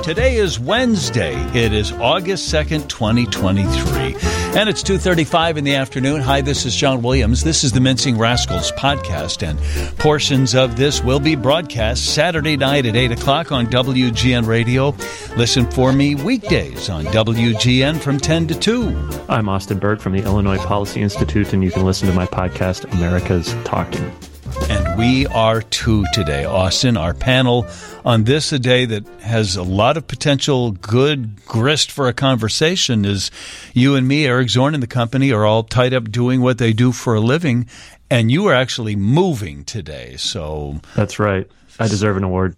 Today is Wednesday. It is August 2nd, 2023. And it's 2:35 in the afternoon. Hi, this is John Williams. This is the Mincing Rascals podcast, and portions of this will be broadcast Saturday night at 8 o'clock on WGN Radio. Listen for me weekdays on WGN from 10 to 2. I'm Austin Berg from the Illinois Policy Institute, and you can listen to my podcast, America's Talking. And we are too today, Austin. Our panel on this, a day that has a lot of potential good grist for a conversation, is you and me, Eric Zorn, and the company are all tied up doing what they do for a living, and you are actually moving today. So that's right. I deserve an award.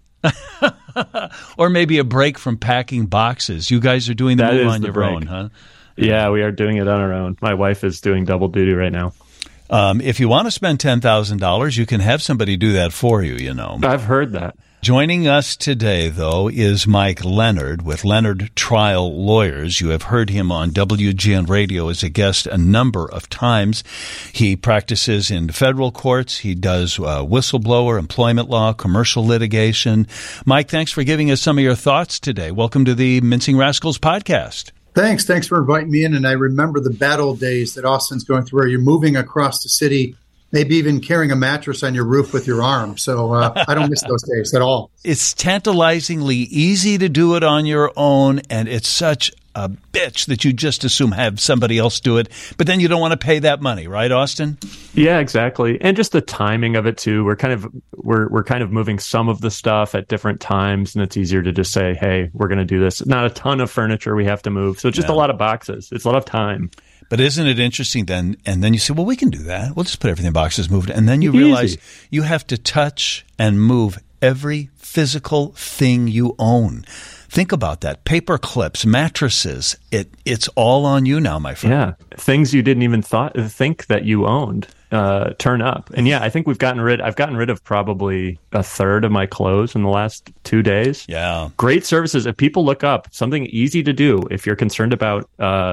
Or maybe a break from packing boxes. You guys are doing the move on your own, huh? Yeah, we are doing it on our own. My wife is doing double duty right now. If you want to spend $10,000, you can have somebody do that for you, you know. I've heard that. Joining us today, though, is Mike Leonard with Leonard Trial Lawyers. You have heard him on WGN Radio as a guest a number of times. He practices in federal courts. He does whistleblower, employment law, commercial litigation. Mike, thanks for giving us some of your thoughts today. Welcome to the Mincing Rascals podcast. Thanks for inviting me in. And I remember the bad old days that Austin's going through where you're moving across the city, maybe even carrying a mattress on your roof with your arm. So I don't miss those days at all. It's tantalizingly easy to do it on your own, and it's such a bitch that you just assume have somebody else do it, but then you don't want to pay that money, right, Austin? Yeah, exactly. And just the timing of it too. We're kind of moving some of the stuff at different times, and it's easier to just say, "Hey, we're going to do this." Not a ton of furniture we have to move, so just a lot of boxes. It's a lot of time. But isn't it interesting then? And then you say, well, we can do that. We'll just put everything in boxes, moved. And then you realize you have to touch and move every physical thing you own. Think about that. Paper clips, mattresses. It's all on you now, my friend. Yeah. Things you didn't even think that you owned turn up. And yeah, I think I've gotten rid of probably a third of my clothes in the last 2 days. Yeah. Great services. If people look up something easy to do, if you're concerned about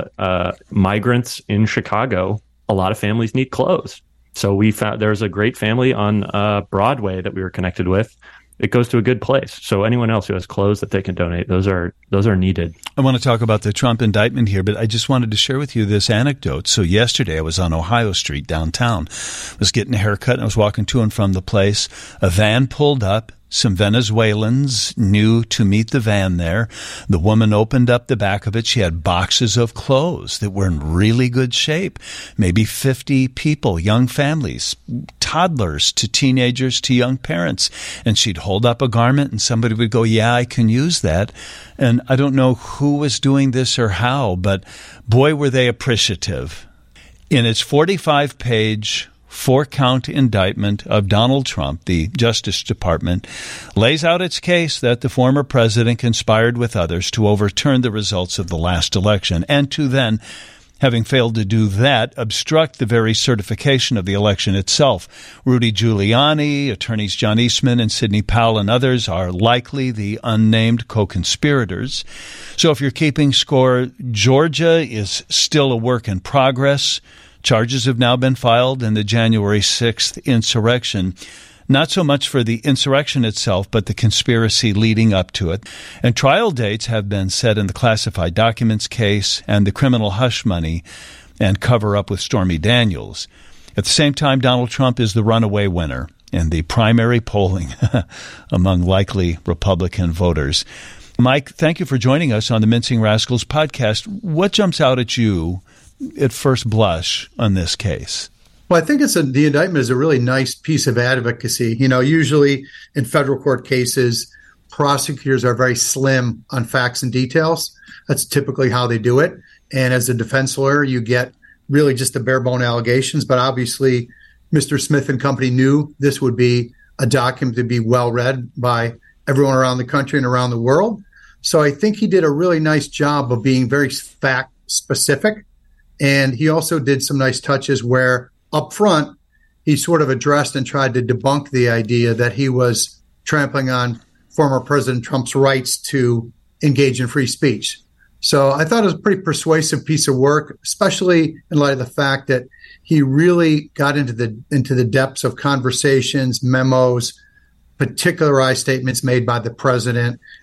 migrants in Chicago, a lot of families need clothes. So we found there's a great family on Broadway that we were connected with. It goes to a good place. So anyone else who has clothes that they can donate, those are needed. I want to talk about the Trump indictment here, but I just wanted to share with you this anecdote. So yesterday I was on Ohio Street downtown. I was getting a haircut and I was walking to and from the place. A van pulled up. Some Venezuelans knew to meet the van there. The woman opened up the back of it. She had boxes of clothes that were in really good shape. Maybe 50 people, young families, toddlers to teenagers to young parents. And she'd hold up a garment and somebody would go, yeah, I can use that. And I don't know who was doing this or how, but boy, were they appreciative. In its 45-page 4-count indictment of Donald Trump, the Justice Department lays out its case that the former president conspired with others to overturn the results of the last election and to then, having failed to do that, obstruct the very certification of the election itself. Rudy Giuliani, attorneys John Eastman and Sidney Powell and others are likely the unnamed co-conspirators. So if you're keeping score, Georgia is still a work in progress. Charges have now been filed in the January 6th insurrection, not so much for the insurrection itself, but the conspiracy leading up to it. And trial dates have been set in the classified documents case and the criminal hush money and cover-up with Stormy Daniels. At the same time, Donald Trump is the runaway winner in the primary polling among likely Republican voters. Mike, thank you for joining us on the Mincing Rascals podcast. What jumps out at you at first blush on this case? Well, I think the indictment is a really nice piece of advocacy. You know, usually in federal court cases, prosecutors are very slim on facts and details. That's typically how they do it. And as a defense lawyer, you get really just the bare bone allegations. But obviously, Mr. Smith and company knew this would be a document to be well read by everyone around the country and around the world. So I think he did a really nice job of being very fact specific. And he also did some nice touches where up front, he sort of addressed and tried to debunk the idea that he was trampling on former President Trump's rights to engage in free speech. So I thought it was a pretty persuasive piece of work, especially in light of the fact that he really got into the depths of conversations, memos, particularized statements made by the president,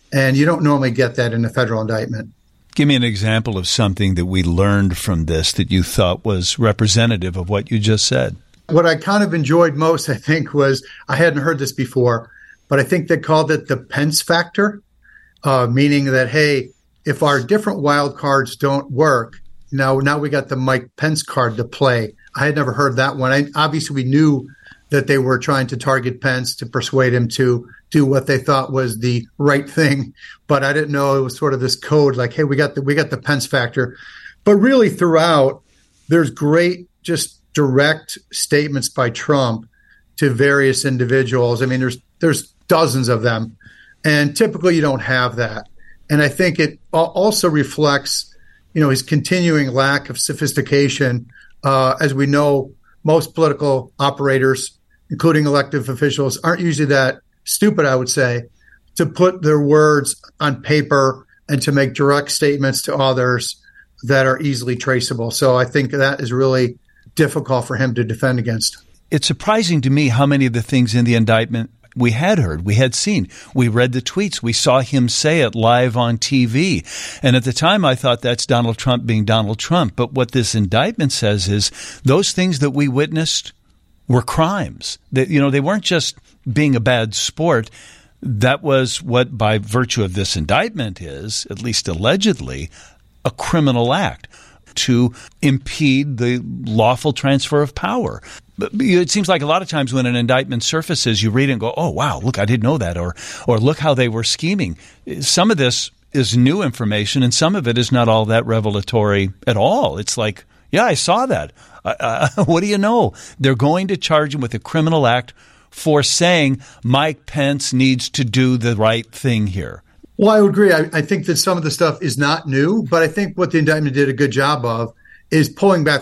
And you don't normally get that in a federal indictment. Give me an example of something that we learned from this that you thought was representative of what you just said. What I kind of enjoyed most, I think, was, I hadn't heard this before, but I think they called it the Pence factor, meaning that, hey, if our different wild cards don't work, now we got the Mike Pence card to play. I had never heard that one. Obviously, we knew that they were trying to target Pence to persuade him to do what they thought was the right thing, but I didn't know it was sort of this code, like, hey, we got the Pence factor. But really, throughout, there's great, just direct statements by Trump to various individuals. I mean, there's dozens of them, and typically you don't have that. And I think it also reflects, his continuing lack of sophistication. As we know, most political operators, including elected officials, aren't usually that stupid, I would say, to put their words on paper and to make direct statements to others that are easily traceable. So I think that is really difficult for him to defend against. It's surprising to me how many of the things in the indictment we had heard, we had seen. We read the tweets. We saw him say it live on TV. And at the time, I thought that's Donald Trump being Donald Trump. But what this indictment says is those things that we witnessed were crimes. That, they weren't just being a bad sport. That was what, by virtue of this indictment, is, at least allegedly, a criminal act to impede the lawful transfer of power. But it seems like a lot of times when an indictment surfaces, you read it and go, oh, wow, look, I didn't know that, or look how they were scheming. Some of this is new information, and some of it is not all that revelatory at all. It's like, yeah, I saw that. What do you know? They're going to charge him with a criminal act for saying Mike Pence needs to do the right thing here. Well, I would agree. I think that some of the stuff is not new, but I think what the indictment did a good job of is pulling back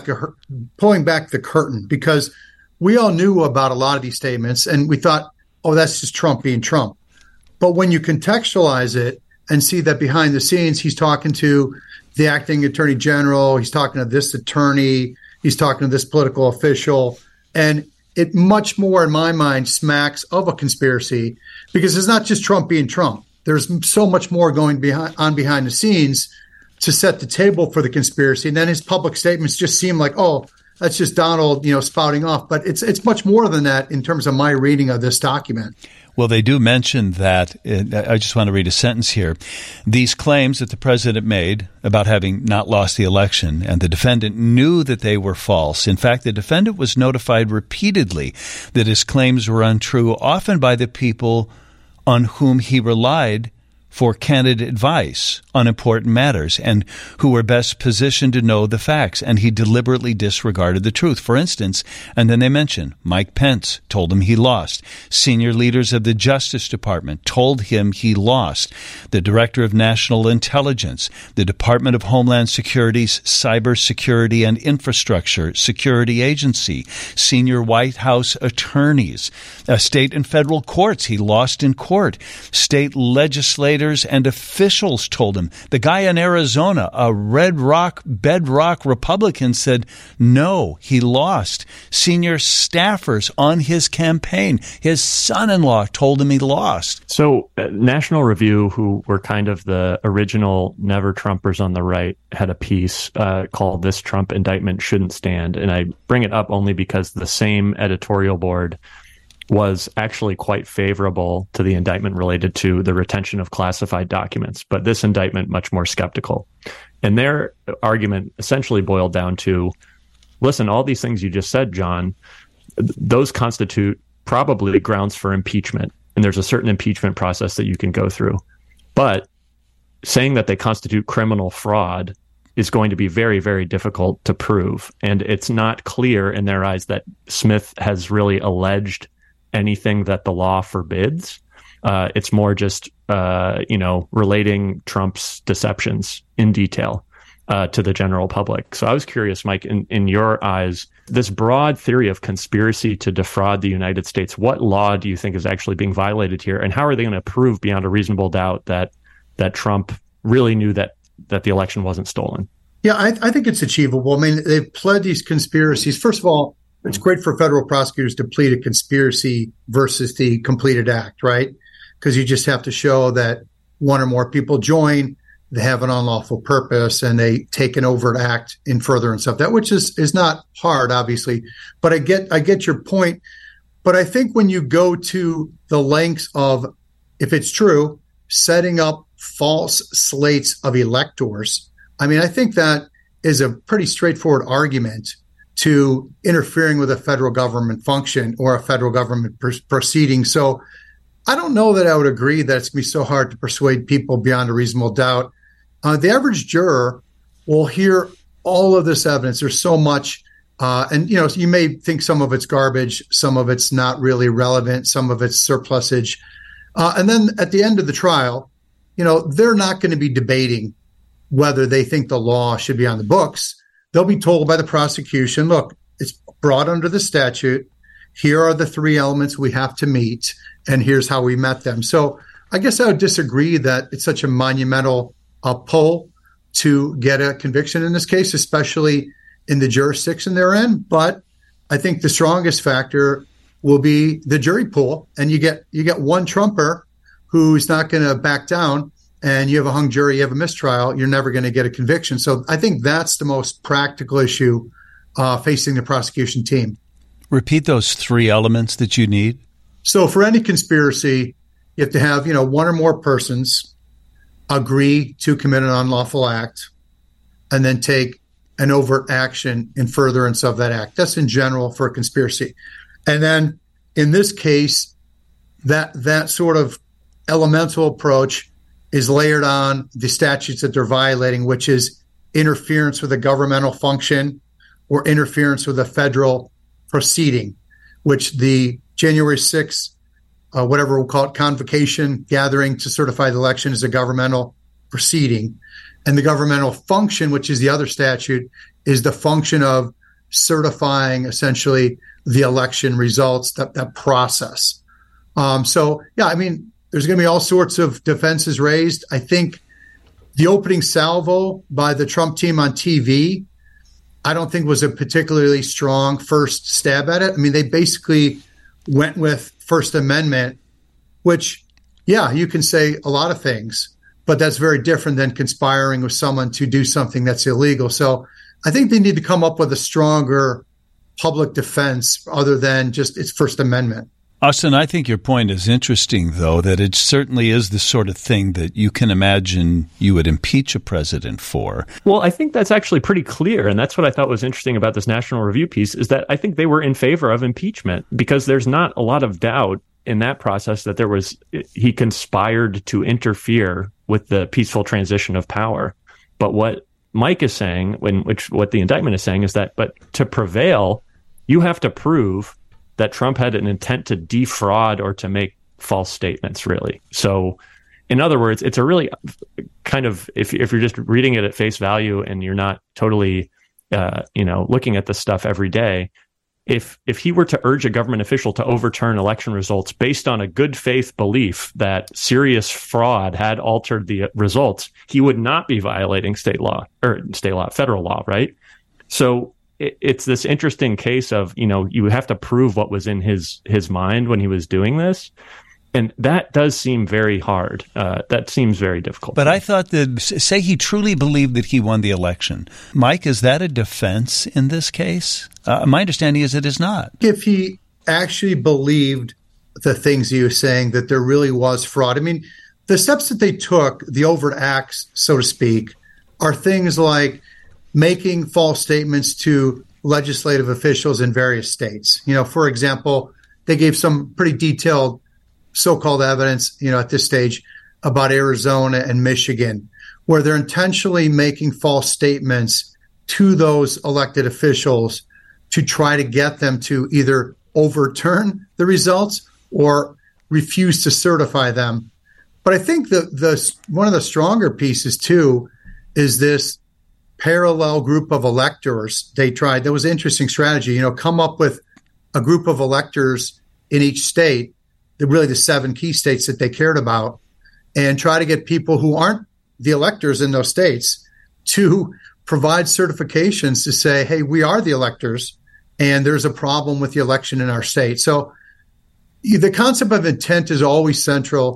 the curtain, because we all knew about a lot of these statements and we thought, oh, that's just Trump being Trump. But when you contextualize it and see that behind the scenes, he's talking to the acting attorney general, he's talking to this attorney, he's talking to this political official, and it much more, in my mind, smacks of a conspiracy, because it's not just Trump being Trump. There's so much more going behind the scenes to set the table for the conspiracy. And then his public statements just seem like, oh, that's just Donald, spouting off. But it's much more than that in terms of my reading of this document. Well, they do mention that. I just want to read a sentence here. These claims that the president made about having not lost the election and the defendant knew that they were false. In fact, the defendant was notified repeatedly that his claims were untrue, often by the people on whom he relied for candid advice on important matters and who were best positioned to know the facts, and he deliberately disregarded the truth. For instance, and then they mention Mike Pence told him he lost. Senior leaders of the Justice Department told him he lost. The Director of National Intelligence, the Department of Homeland Security's Cybersecurity and Infrastructure Security Agency, senior White House attorneys, state and federal courts he lost in court, state legislators and officials told him. The guy in Arizona, a bedrock Republican, said, no, he lost. Senior staffers on his campaign, his son-in-law told him he lost. So National Review, who were kind of the original Never Trumpers on the right, had a piece called This Trump Indictment Shouldn't Stand. And I bring it up only because the same editorial board was actually quite favorable to the indictment related to the retention of classified documents, but this indictment much more skeptical. And their argument essentially boiled down to, listen, all these things you just said, John, those constitute probably grounds for impeachment, and there's a certain impeachment process that you can go through. But saying that they constitute criminal fraud is going to be very, very difficult to prove, and it's not clear in their eyes that Smith has really alleged anything that the law forbids. It's more just, relating Trump's deceptions in detail to the general public. So I was curious, Mike, in your eyes, this broad theory of conspiracy to defraud the United States, what law do you think is actually being violated here? And how are they going to prove beyond a reasonable doubt that Trump really knew that the election wasn't stolen? Yeah, I think it's achievable. I mean, they've pled these conspiracies. First of all, it's great for federal prosecutors to plead a conspiracy versus the completed act, right? Because you just have to show that one or more people join, they have an unlawful purpose, and they take an overt act in furtherance of that, which is not hard, obviously. But I get your point. But I think when you go to the lengths of, if it's true, setting up false slates of electors, I mean, I think that is a pretty straightforward argument to interfering with a federal government function or a federal government proceeding. So I don't know that I would agree that it's going to be so hard to persuade people beyond a reasonable doubt. The average juror will hear all of this evidence. There's so much. And, you may think some of it's garbage, some of it's not really relevant, some of it's surplusage. And then at the end of the trial, they're not going to be debating whether they think the law should be on the books. They'll be told by the prosecution, look, it's brought under the statute. Here are the 3 elements we have to meet, and here's how we met them. So I guess I would disagree that it's such a monumental pull to get a conviction in this case, especially in the jurisdiction they're in. But I think the strongest factor will be the jury pool, and you get one Trumper who's not going to back down, and you have a hung jury, you have a mistrial, you're never going to get a conviction. So I think that's the most practical issue facing the prosecution team. Repeat those 3 elements that you need. So for any conspiracy, you have to have, one or more persons agree to commit an unlawful act and then take an overt action in furtherance of that act. That's in general for a conspiracy. And then in this case, that sort of elemental approach is layered on the statutes that they're violating, which is interference with a governmental function or interference with a federal proceeding, which the January 6th, whatever we'll call it, convocation gathering to certify the election is a governmental proceeding. And the governmental function, which is the other statute, is the function of certifying essentially the election results, that process. There's going to be all sorts of defenses raised. I think the opening salvo by the Trump team on TV, I don't think was a particularly strong first stab at it. I mean, they basically went with First Amendment, which, you can say a lot of things, but that's very different than conspiring with someone to do something that's illegal. So I think they need to come up with a stronger public defense other than just its First Amendment. Austin, I think your point is interesting, though, that it certainly is the sort of thing that you can imagine you would impeach a president for. Well, I think that's actually pretty clear. And that's what I thought was interesting about this National Review piece, is that I think they were in favor of impeachment because there's not a lot of doubt in that process that he conspired to interfere with the peaceful transition of power. But what Mike is saying, what the indictment is saying, is that, but to prevail, you have to prove that Trump had an intent to defraud or to make false statements, really. So, in other words, it's a really kind of, if you're just reading it at face value and you're not totally, looking at this stuff every day, if he were to urge a government official to overturn election results based on a good faith belief that serious fraud had altered the results, he would not be violating federal law, right? So it's this interesting case of, you have to prove what was in his mind when he was doing this. And that does seem very hard. That seems very difficult. But I thought that, say he truly believed that he won the election. Mike, is that a defense in this case? My understanding is it is not. If he actually believed the things he was saying, that there really was fraud. I mean, the steps that they took, the overt acts, so to speak, are things like making false statements to legislative officials in various states. For example, they gave some pretty detailed so-called evidence, at this stage about Arizona and Michigan, where they're intentionally making false statements to those elected officials to try to get them to either overturn the results or refuse to certify them. But I think the one of the stronger pieces, too, is this parallel group of electors they tried. That was an interesting strategy, come up with a group of electors in each state, really the 7 key states that they cared about, and try to get people who aren't the electors in those states to provide certifications to say, hey, we are the electors and there's a problem with the election in our state. So the concept of intent is always central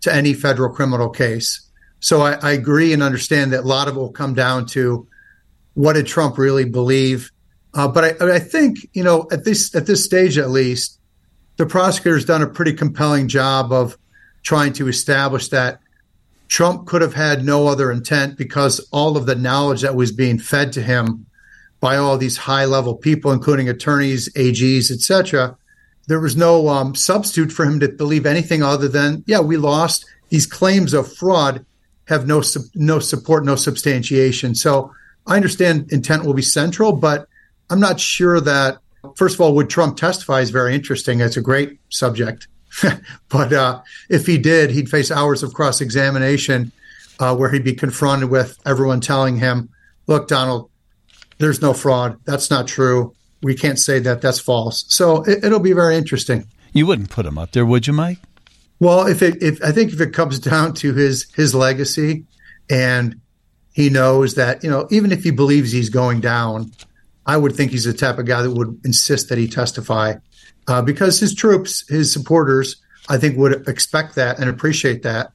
to any federal criminal case. So I agree and understand that a lot of it will come down to what did Trump really believe. But I think, at this stage at least, the prosecutor's done a pretty compelling job of trying to establish that Trump could have had no other intent because all of the knowledge that was being fed to him by all these high-level people, including attorneys, AGs, et cetera, there was no substitute for him to believe anything other than, we lost. These claims of fraud have no support, no substantiation. So I understand intent will be central, but I'm not sure that, first of all, would Trump testify is very interesting. It's a great subject. But if he did, he'd face hours of cross-examination where he'd be confronted with everyone telling him, look, Donald, there's no fraud. That's not true. We can't say that. That's false. So it'll be very interesting. You wouldn't put him up there, would you, Mike? Well, I think if it comes down to his legacy and he knows that, even if he believes he's going down, I would think he's the type of guy that would insist that he testify. Because his troops, his supporters, I think would expect that and appreciate that.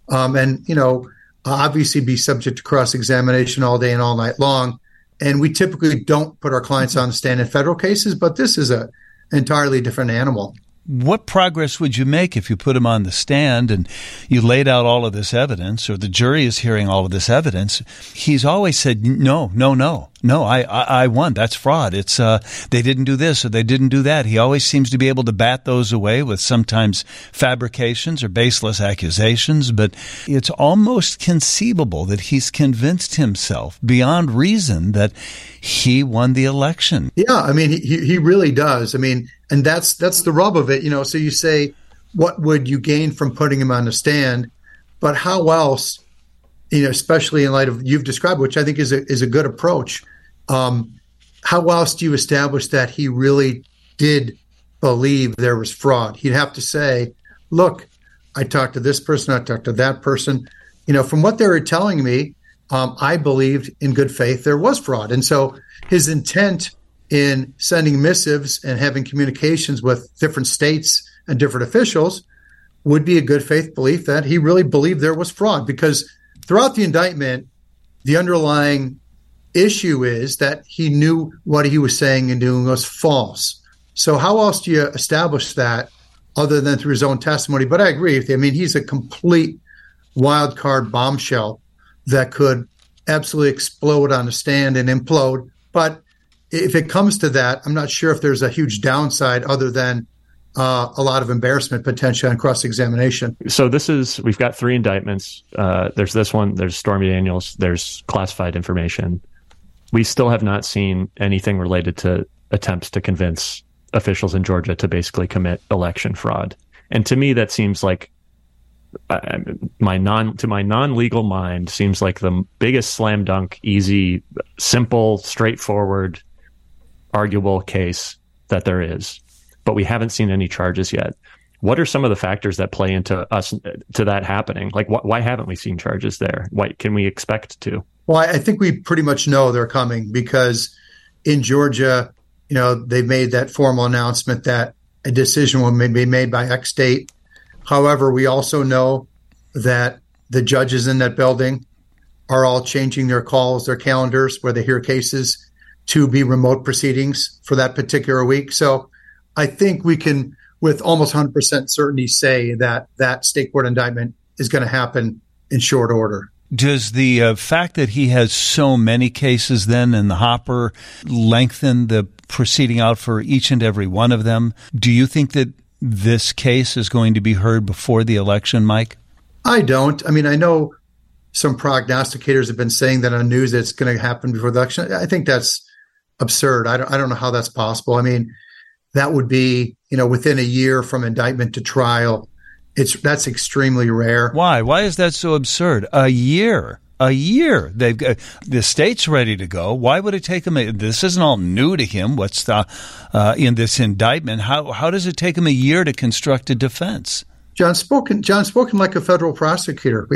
Obviously be subject to cross-examination all day and all night long. And we typically don't put our clients on the stand in federal cases, but this is an entirely different animal. What progress would you make if you put him on the stand and you laid out all of this evidence, or the jury is hearing all of this evidence? He's always said, no, I won. That's fraud. It's they didn't do this or they didn't do that. He always seems to be able to bat those away with sometimes fabrications or baseless accusations, but it's almost conceivable that he's convinced himself beyond reason that he won the election. Yeah, I mean, he really does. I mean, and that's the rub of it, So you say, what would you gain from putting him on the stand? But how else, especially in light of you've described, which I think is a good approach. How else do you establish that he really did believe there was fraud? He'd have to say, look, I talked to this person, I talked to that person. From what they were telling me, I believed in good faith there was fraud. And so his intent in sending missives and having communications with different states and different officials would be a good faith belief that he really believed there was fraud, because throughout the indictment, the underlying issue is that he knew what he was saying and doing was false. So how else do you establish that other than through his own testimony? But I agree with you. I mean, he's a complete wild card bombshell that could absolutely explode on the stand and implode. But if it comes to that, I'm not sure if there's a huge downside other than a lot of embarrassment potential on cross-examination. So we've got 3 indictments. There's this one, there's Stormy Daniels, there's classified information. We still have not seen anything related to attempts to convince officials in Georgia to basically commit election fraud. And to me, that seems like my non-legal mind seems like the biggest slam dunk, easy, simple, straightforward, arguable case that there is, but we haven't seen any charges yet. What are some of the factors that play into that happening? Like, why haven't we seen charges there? Why can we expect to? Well, I think we pretty much know they're coming because in Georgia, they've made that formal announcement that a decision will be made by X date. However, we also know that the judges in that building are all changing their calls, their calendars, where they hear cases to be remote proceedings for that particular week. So I think we can, with almost 100% certainty, say that state court indictment is going to happen in short order. Does the fact that he has so many cases then in the hopper lengthen the proceeding out for each and every one of them? Do you think that this case is going to be heard before the election, Mike? I don't. I mean, I know some prognosticators have been saying that on news that it's going to happen before the election. I think that's absurd. I don't know how that's possible. I mean, that would be, within a year from indictment to trial. That's extremely rare. Why? Why is that so absurd? A year. They've got the state's ready to go. Why would it take him? This isn't all new to him. What's in this indictment? How does it take him a year to construct a defense? John spoken like a federal prosecutor.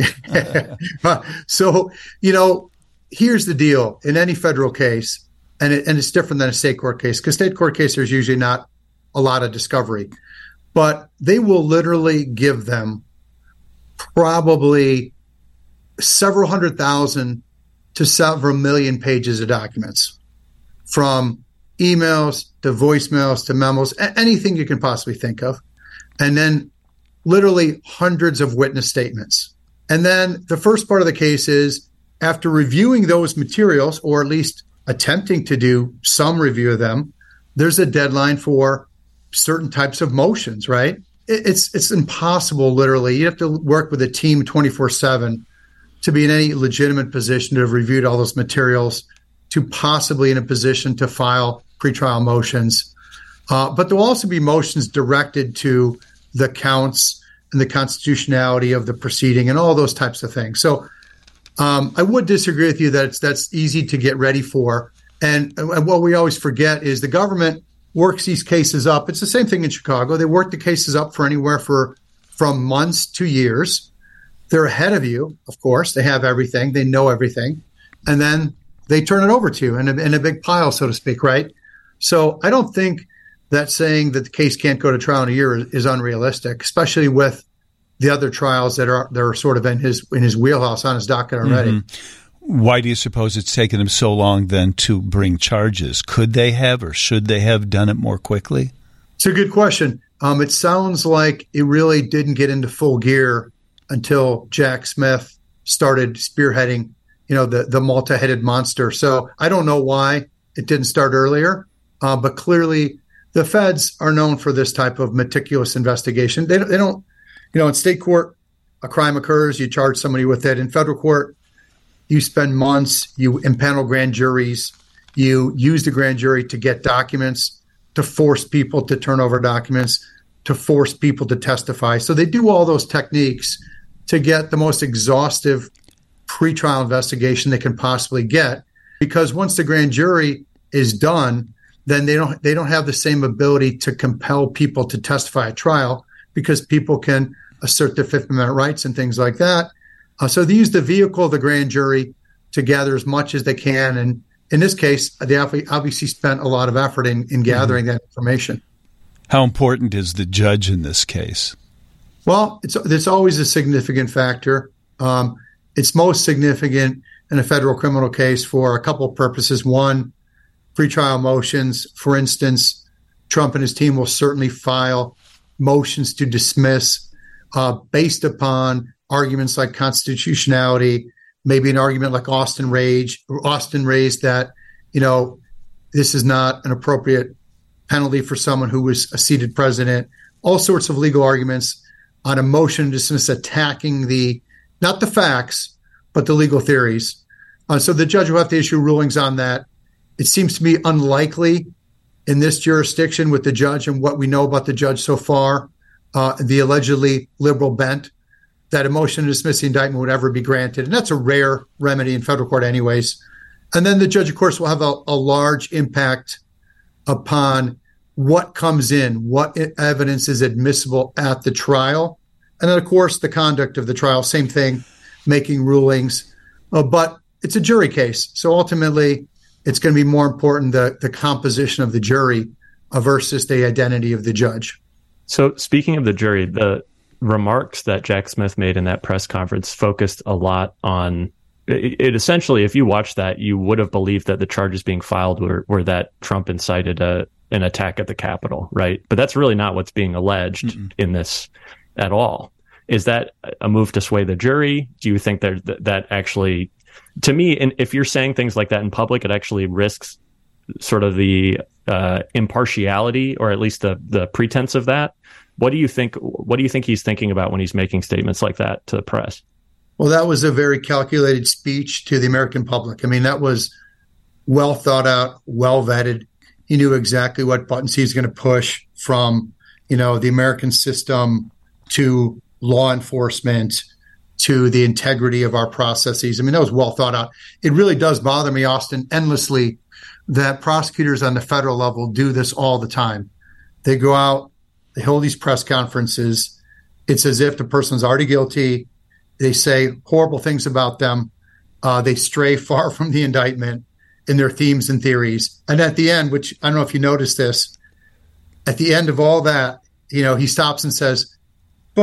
So, here's the deal. In any federal case, and it's different than a state court case, because state court case, there's usually not a lot of discovery. But they will literally give them probably several 100,000 to several million pages of documents, from emails to voicemails to memos, anything you can possibly think of. And then literally hundreds of witness statements. And then the first part of the case is, after reviewing those materials, or at least attempting to do some review of them, there's a deadline for certain types of motions, right? It's impossible, literally. You have to work with a team 24/7 to be in any legitimate position to have reviewed all those materials, to possibly in a position to file pretrial motions. But there will also be motions directed to the counts and the constitutionality of the proceeding and all those types of things. So I would disagree with you that that's easy to get ready for. And what we always forget is the government works these cases up. It's the same thing in Chicago. They work the cases up for anywhere from months to years. They're ahead of you, of course. They have everything. They know everything. And then they turn it over to you in a big pile, so to speak, right? So I don't think that saying that the case can't go to trial in a year is unrealistic, especially with the other trials that are sort of in his wheelhouse, on his docket already. Mm-hmm. Why do you suppose it's taken him so long then to bring charges? Could they have, or should they have done it more quickly? It's a good question. It sounds like it really didn't get into full gear until Jack Smith started spearheading, the multi-headed monster. So I don't know why it didn't start earlier, but clearly the feds are known for this type of meticulous investigation. They don't, in state court, a crime occurs, you charge somebody with it. In federal court, you spend months, you impanel grand juries, you use the grand jury to get documents, to force people to turn over documents, to force people to testify. So they do all those techniques to get the most exhaustive pretrial investigation they can possibly get, because once the grand jury is done, then they don't have the same ability to compel people to testify at trial, because people can assert their Fifth Amendment rights and things like that. So they use the vehicle of the grand jury to gather as much as they can. And in this case, they obviously spent a lot of effort in gathering that information. How important is the judge in this case? Well, it's always a significant factor. It's most significant in a federal criminal case for a couple of purposes. One, pretrial motions. For instance, Trump and his team will certainly file motions to dismiss based upon arguments like constitutionality, maybe an argument like Austin raised that, this is not an appropriate penalty for someone who was a seated president, all sorts of legal arguments on a motion to dismiss attacking not the facts, but the legal theories. So the judge will have to issue rulings on that. It seems to be unlikely in this jurisdiction with the judge and what we know about the judge so far, the allegedly liberal bent, that a motion to dismiss the indictment would ever be granted. And that's a rare remedy in federal court anyways. And then the judge, of course, will have a large impact upon what comes in, what evidence is admissible at the trial. And then, of course, the conduct of the trial, same thing, making rulings. But it's a jury case. So ultimately, it's going to be more important the composition of the jury versus the identity of the judge. So speaking of the jury, the remarks that Jack Smith made in that press conference focused a lot on it. Essentially, if you watched that, you would have believed that the charges being filed were that Trump incited an attack at the Capitol, right? But that's really not what's being alleged in this at all. Is that a move to sway the jury? Do you think that actually, to me, and if you're saying things like that in public, it actually risks sort of the impartiality, or at least the pretense of that? What do you think he's thinking about when he's making statements like that to the press? Well, that was a very calculated speech to the American public. I mean, that was well thought out, well vetted. He knew exactly what buttons he was going to push, from, the American system to law enforcement to the integrity of our processes. I mean, that was well thought out. It really does bother me, Austin, endlessly, that prosecutors on the federal level do this all the time. They go out, they hold these press conferences. It's as if the person's already guilty. They say horrible things about them. They stray far from the indictment in their themes and theories. And at the end, which I don't know if you noticed this, at the end of all that, he stops and says, but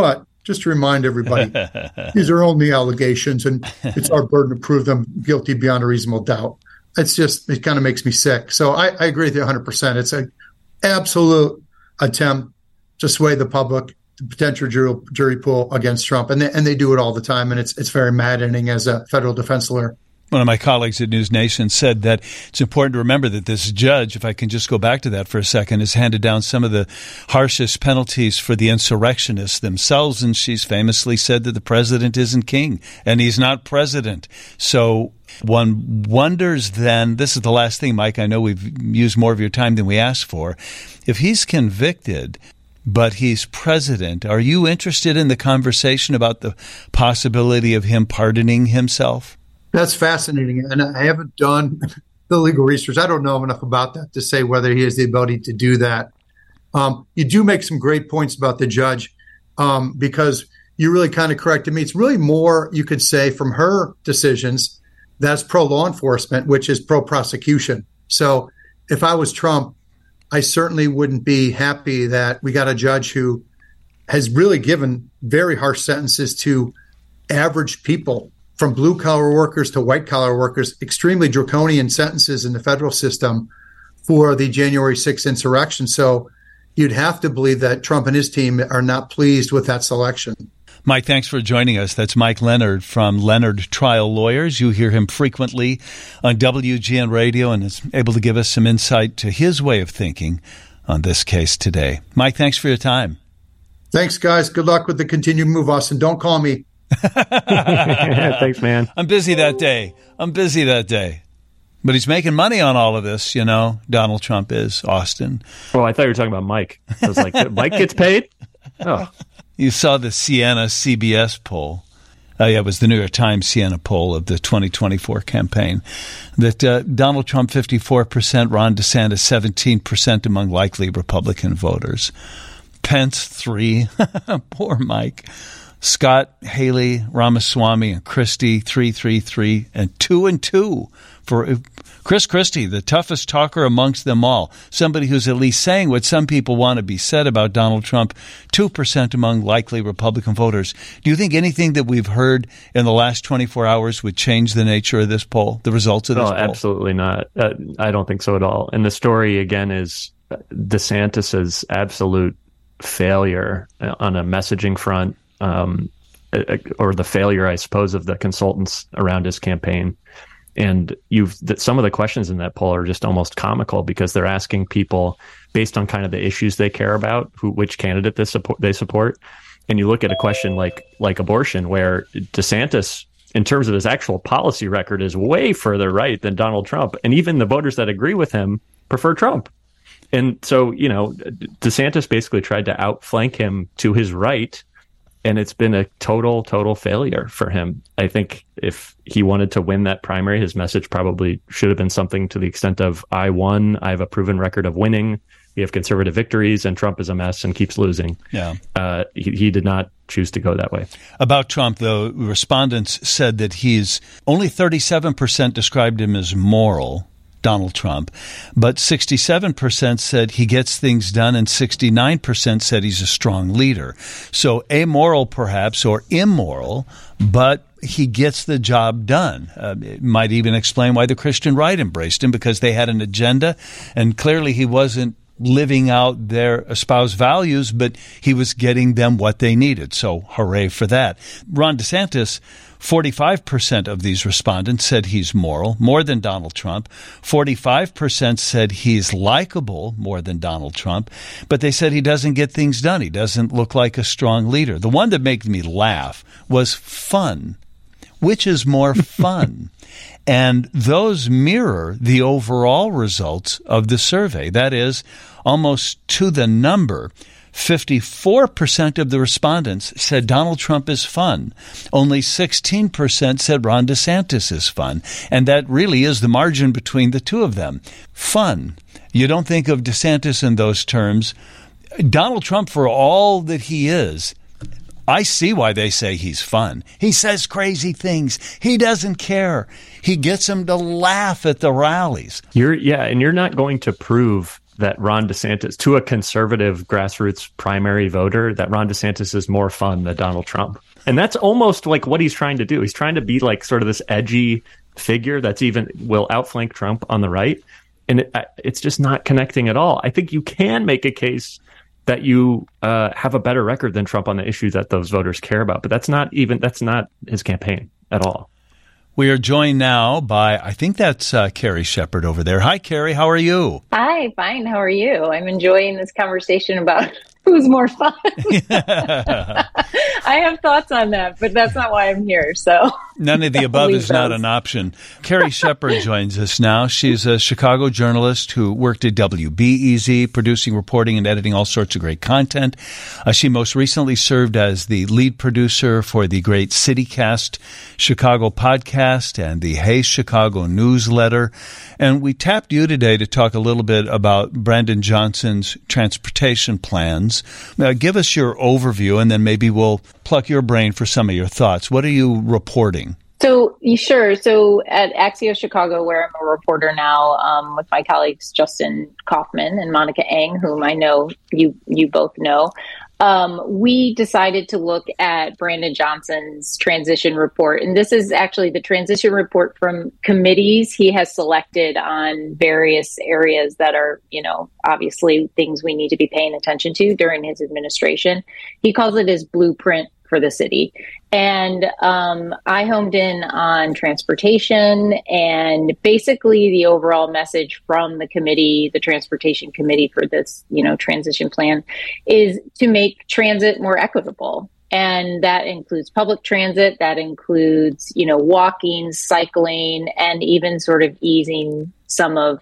just to remind everybody, these are only allegations, and it's our burden to prove them guilty beyond a reasonable doubt. It kind of makes me sick. So I agree with you 100%. It's an absolute attempt to sway the public, the potential jury pool against Trump. And they do it all the time, and it's very maddening as a federal defense lawyer. One of my colleagues at News Nation said that it's important to remember that this judge, if I can just go back to that for a second, has handed down some of the harshest penalties for the insurrectionists themselves. And she's famously said that the president isn't king and he's not president. So one wonders then, this is the last thing, Mike, I know we've used more of your time than we asked for. If he's convicted, but he's president, are you interested in the conversation about the possibility of him pardoning himself? That's fascinating, and I haven't done the legal research. I don't know enough about that to say whether he has the ability to do that. You do make some great points about the judge, because you really kind of corrected me. It's really more, you could say, from her decisions, that's pro-law enforcement, which is pro-prosecution. So if I was Trump, I certainly wouldn't be happy that we got a judge who has really given very harsh sentences to average people, from blue-collar workers to white-collar workers, extremely draconian sentences in the federal system for the January 6th insurrection. So you'd have to believe that Trump and his team are not pleased with that selection. Mike, thanks for joining us. That's Mike Leonard from Leonard Trial Lawyers. You hear him frequently on WGN Radio and is able to give us some insight to his way of thinking on this case today. Mike, thanks for your time. Thanks, guys. Good luck with the continued move, Austin. Don't call me. Thanks, man. I'm busy that day. But he's making money on all of this, you know. Donald Trump is, Austin. Oh, I thought you were talking about Mike. I was like, Mike gets paid? Oh. You saw the Siena CBS poll. It was the New York Times Siena poll of the 2024 campaign. That Donald Trump 54%, Ron DeSantis 17% among likely Republican voters. Pence 3%. Poor Mike. Scott, Haley, Ramaswamy, and Christie, 3-3-3, and 2-2 for Chris Christie, the toughest talker amongst them all. Somebody who's at least saying what some people want to be said about Donald Trump, 2% among likely Republican voters. Do you think anything that we've heard in the last 24 hours would change the nature of this poll, the results of this poll? Absolutely not. I don't think so at all. And the story, again, is DeSantis's absolute failure on a messaging front. Or the failure, I suppose, of the consultants around his campaign. And some of the questions in that poll are just almost comical because they're asking people based on kind of the issues they care about, which candidate they support. And you look at a question like abortion, where DeSantis, in terms of his actual policy record, is way further right than Donald Trump. And even the voters that agree with him prefer Trump. And so, you know, DeSantis basically tried to outflank him to his right. And it's been a total failure for him. I think if he wanted to win that primary, his message probably should have been something to the extent of, I won, I have a proven record of winning, we have conservative victories, and Trump is a mess and keeps losing. Yeah. He did not choose to go that way. About Trump, though, respondents said that only 37% described him as moral, Donald Trump, but 67% said he gets things done and 69% said he's a strong leader. So amoral perhaps, or immoral, but he gets the job done. It might even explain why the Christian right embraced him, because they had an agenda, and clearly he wasn't living out their espoused values, but he was getting them what they needed. So hooray for that. Ron DeSantis, 45% of these respondents said he's moral, more than Donald Trump. 45% said he's likable, more than Donald Trump. But they said he doesn't get things done. He doesn't look like a strong leader. The one that made me laugh was fun. Which is more fun? And those mirror the overall results of the survey. That is, almost to the number, 54% of the respondents said Donald Trump is fun. Only 16% said Ron DeSantis is fun. And that really is the margin between the two of them. Fun. You don't think of DeSantis in those terms. Donald Trump, for all that he is, I see why they say he's fun. He says crazy things. He doesn't care. He gets them to laugh at the rallies. And you're not going to prove that Ron DeSantis, to a conservative grassroots primary voter, that Ron DeSantis is more fun than Donald Trump. And that's almost like what he's trying to do. He's trying to be like sort of this edgy figure that's even will outflank Trump on the right. And it's just not connecting at all. I think you can make a case that you have a better record than Trump on the issue that those voters care about. But that's not his campaign at all. We are joined now by, I think that's Carrie Shepard over there. Hi, Carrie. How are you? Hi, fine. How are you? I'm enjoying this conversation about who's more fun. I have thoughts on that, but that's not why I'm here. So none of the above is not an option. Carrie Shepard joins us now. She's a Chicago journalist who worked at WBEZ, producing, reporting, and editing all sorts of great content. She most recently served as the lead producer for the great CityCast Chicago podcast and the Hey Chicago newsletter. And we tapped you today to talk a little bit about Brandon Johnson's transportation plans. Give us your overview, and then maybe we'll pluck your brain for some of your thoughts. What are you reporting? So, sure. So at Axios Chicago, where I'm a reporter now, with my colleagues Justin Kaufman and Monica Eng, whom I know you both know, we decided to look at Brandon Johnson's transition report. And this is actually the transition report from committees he has selected on various areas that are, obviously things we need to be paying attention to during his administration. He calls it his blueprint for the city. And I homed in on transportation, and basically the overall message from the committee, the transportation committee for this, transition plan, is to make transit more equitable. And that includes public transit, that includes, walking, cycling, and even sort of easing some of,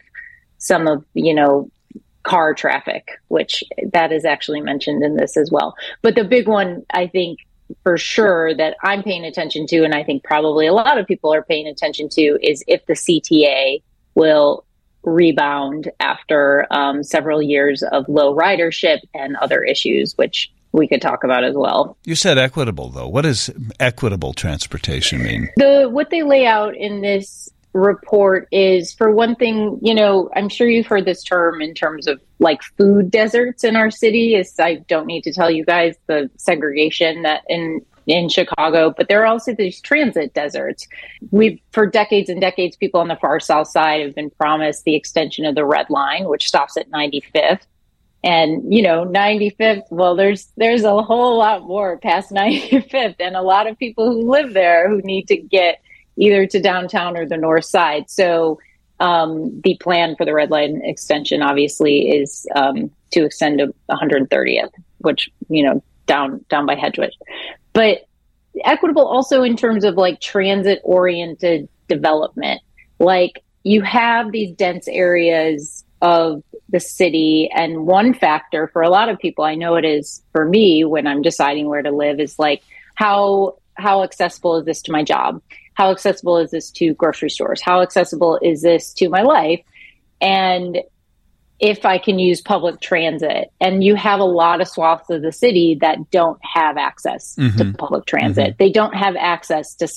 car traffic, which that is actually mentioned in this as well. But the big one, I think, for sure, that I'm paying attention to, and I think probably a lot of people are paying attention to, is if the CTA will rebound after several years of low ridership and other issues, which we could talk about as well. You said equitable, though. What does equitable transportation mean? What they lay out in this report is, for one thing, I'm sure you've heard this term in terms of like food deserts in our city. I don't need to tell you guys the segregation that in Chicago, but there are also these transit deserts. For decades and decades, people on the far south side have been promised the extension of the Red Line, which stops at 95th. And, 95th, well, there's a whole lot more past 95th, and a lot of people who live there who need to get either to downtown or the north side. So the plan for the Red Line extension, obviously, is to extend to 130th, which, down by Hedgewood. But equitable also in terms of like transit-oriented development. Like, you have these dense areas of the city, and one factor for a lot of people, I know it is for me when I'm deciding where to live, is like, how accessible is this to my job? How accessible is this to grocery stores? How accessible is this to my life? And if I can use public transit, and you have a lot of swaths of the city that don't have access to public transit. They don't have access to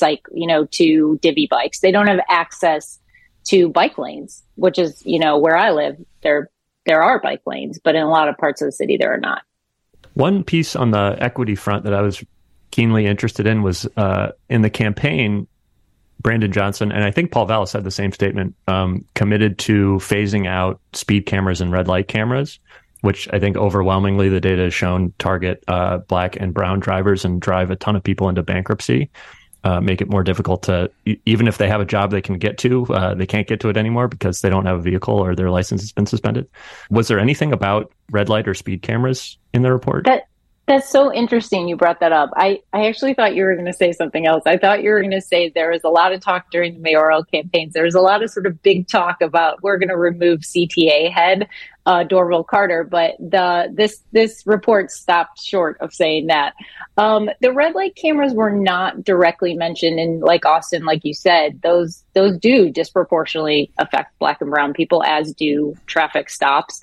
to divvy bikes. They don't have access to bike lanes, which is, where I live, there are bike lanes, but in a lot of parts of the city, there are not. One piece on the equity front that I was keenly interested in was in the campaign, Brandon Johnson, and I think Paul Vallas had the same statement, committed to phasing out speed cameras and red light cameras, which I think overwhelmingly the data has shown target black and brown drivers and drive a ton of people into bankruptcy, make it more difficult to, even if they have a job they can get to, they can't get to it anymore because they don't have a vehicle or their license has been suspended. Was there anything about red light or speed cameras in the report? That's so interesting you brought that up. I actually thought you were going to say something else. I thought you were going to say there was a lot of talk during the mayoral campaigns. There was a lot of sort of big talk about we're going to remove CTA head Dorville Carter, but this report stopped short of saying that. The red light cameras were not directly mentioned, and like Austin, like you said, those do disproportionately affect black and brown people, as do traffic stops.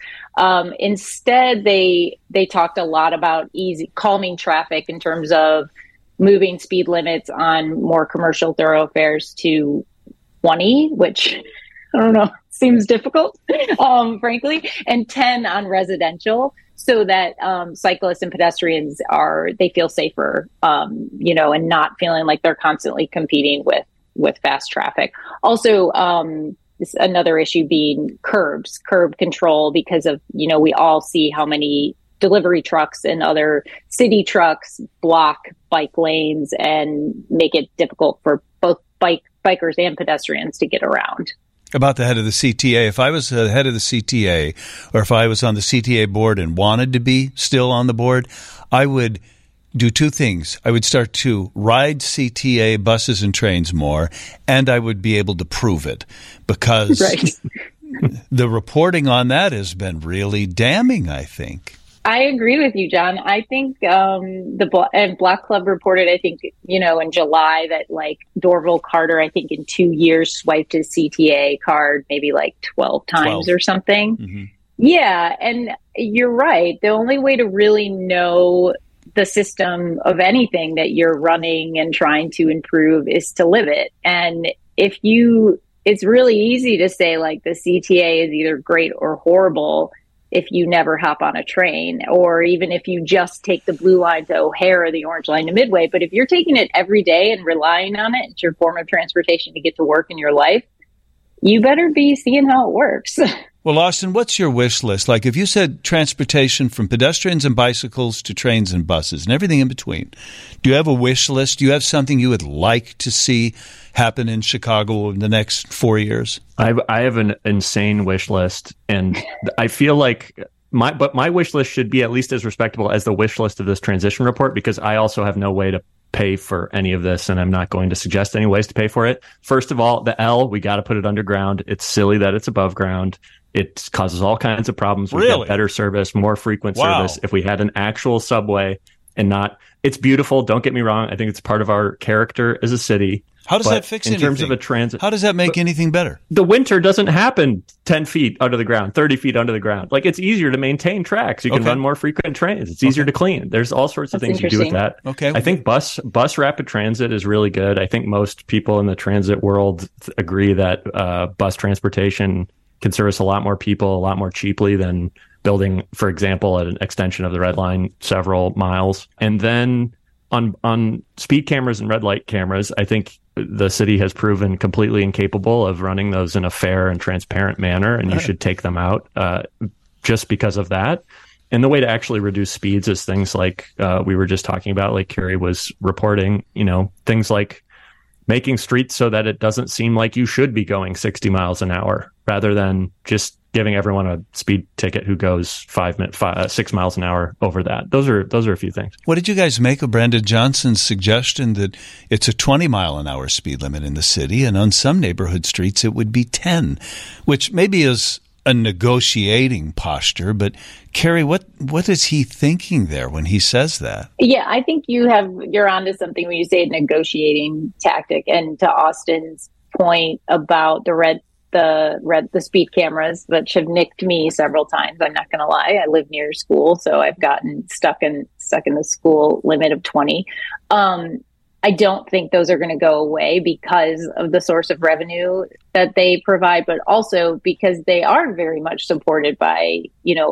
Instead, they talked a lot about calming traffic in terms of moving speed limits on more commercial thoroughfares to 20, which I don't know, seems difficult, frankly, and 10 on residential, so that cyclists and pedestrians they feel safer, and not feeling like they're constantly competing with fast traffic. Also, another issue being curb control, because of, we all see how many delivery trucks and other city trucks block bike lanes and make it difficult for both bikers and pedestrians to get around. About the head of the CTA, if I was the head of the CTA, or if I was on the CTA board and wanted to be still on the board, I would do two things. I would start to ride CTA buses and trains more, and I would be able to prove it, because the reporting on that has been really damning, I think. I agree with you, John. I think the Black Club reported, I think, in July, that like Dorville Carter, I think in 2 years swiped his CTA card maybe like 12 times or something. Mm-hmm. Yeah. And you're right. The only way to really know the system of anything that you're running and trying to improve is to live it. And it's really easy to say like the CTA is either great or horrible if you never hop on a train, or even if you just take the blue line to O'Hare or the orange line to Midway. But if you're taking it every day and relying on it, it's your form of transportation to get to work in your life, you better be seeing how it works. Well, Austin, what's your wish list? Like, if you said transportation from pedestrians and bicycles to trains and buses and everything in between, do you have a wish list? Do you have something you would like to see happen in Chicago in the next 4 years? I have an insane wish list, and I feel like my wish list should be at least as respectable as the wish list of this transition report, because I also have no way to pay for any of this, and I'm not going to suggest any ways to pay for it. First of all, the L, we got to put it underground. It's silly that it's above ground. It causes all kinds of problems. We get better service, more frequent service. If we had an actual subway and not, it's beautiful. Don't get me wrong. I think it's part of our character as a city. How does that fix anything? In terms of a transit, how does that make anything better? The winter doesn't happen 10 feet under the ground, 30 feet under the ground. Like, it's easier to maintain tracks. You can run more frequent trains. It's easier to clean. There's all sorts of things you do with that. Okay. I think bus rapid transit is really good. I think most people in the transit world agree that bus transportation can service a lot more people a lot more cheaply than building, for example, an extension of the Red Line several miles. And then on speed cameras and red light cameras, I think the city has proven completely incapable of running those in a fair and transparent manner, and you should take them out just because of that. And the way to actually reduce speeds is things like we were just talking about, like Carrie was reporting, things like making streets so that it doesn't seem like you should be going 60 miles an hour, rather than just giving everyone a speed ticket who goes 6 miles an hour over that. Those are a few things. What did you guys make of Brandon Johnson's suggestion that it's a 20 mile an hour speed limit in the city, and on some neighborhood streets it would be 10, which maybe is a negotiating posture, but Carrie, what is he thinking there when he says that? Yeah, I think you're onto something when you say negotiating tactic. And to Austin's point about the speed cameras, which have nicked me several times, I'm not going to lie. I live near school, so I've gotten stuck in the school limit of 20. I don't think those are going to go away because of the source of revenue that they provide, but also because they are very much supported by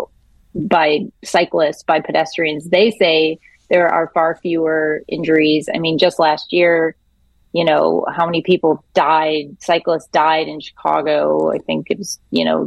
cyclists, by pedestrians. They say there are far fewer injuries. I mean, just last year, how many people died, cyclists died in Chicago. I think it was,